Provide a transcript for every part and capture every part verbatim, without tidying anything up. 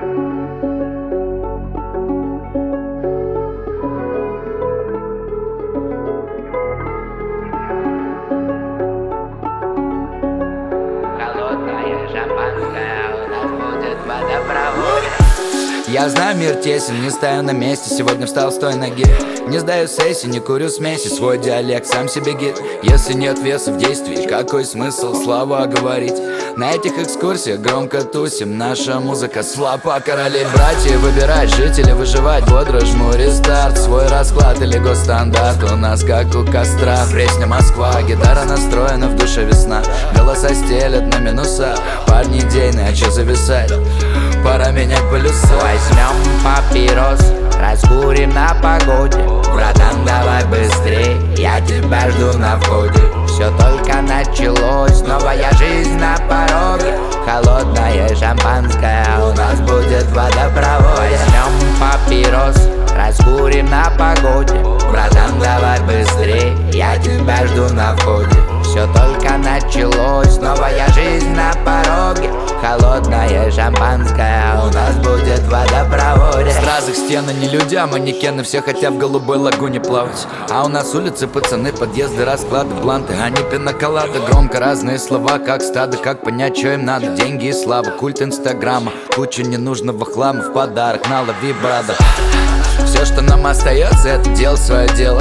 Холодное шампанское, у нас будет водопровод. Я знаю, мир тесен, не стою на месте. Сегодня встал с той ноги. Не сдаю сессии, не курю смеси. Свой диалект сам себе гид. Если нет веса в действии, какой смысл слова говорить? На этих экскурсиях громко тусим. Наша музыка слабо королей. Братья выбирать, жить или выживать. Бодро жму рестарт. Свой расклад или госстандарт. У нас как у костра. Пресня Москва, гитара настроена, в душе весна. Голоса стелят на минуса. Парни идейные, а че зависать? Пора менять полюса. Возьмем папирос, раскурим на погоде. Братан, давай быстрей, я тебя жду на входе. Все только началось, новая жизнь на пороге. Холодное шампанское, у нас будет водопровод. Возьмем папирос, раскурим на погоде. Братан, давай быстрей, я тебя жду на входе. Все только началось, новая жизнь на пороге. Холодное шампанское, у нас будет в водопроводе. Стразы, стены, не люди, а манекены. Все хотят в голубой лагуне плавать. А у нас улицы, пацаны, подъезды, расклады, бланты. Они пиноколады, громко разные слова, как стадо. Как понять, что им надо? Деньги и слава, культ инстаграма. Куча ненужного хлама в подарок, налови, брата. Все, что нам остается, это делать свое дело.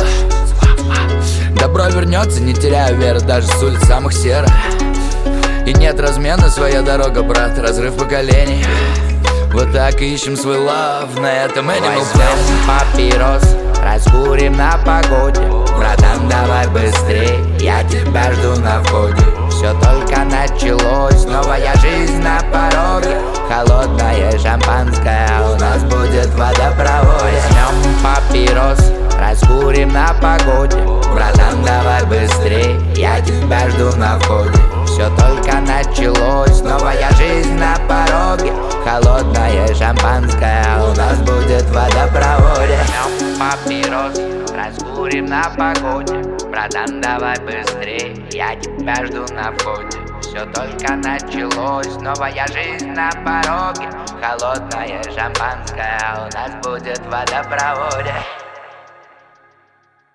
Добро вернется, не теряю веры, даже с улиц самых серых. И нет размена, своя дорога, брат, разрыв поколений. Вот так и ищем свой лав, на этом Animal Возьмем папирос, раскурим на погоде. Братан, давай быстрей, я тебя жду на входе. Все только началось, новая жизнь на пороге. Холодное шампанское, у нас будет водопровод. Возьмем папирос, раскурим на погоде. Братан, давай быстрей, я тебя жду на входе. Все только началось, новая жизнь на пороге. Холодное шампанское, у нас будет в водопроводе. Возьмем папирос, раскурим на погоде. Братан, давай быстрей, я тебя жду на входе. Все только началось, новая жизнь на пороге. Холодное шампанское, у нас будет в водопроводе.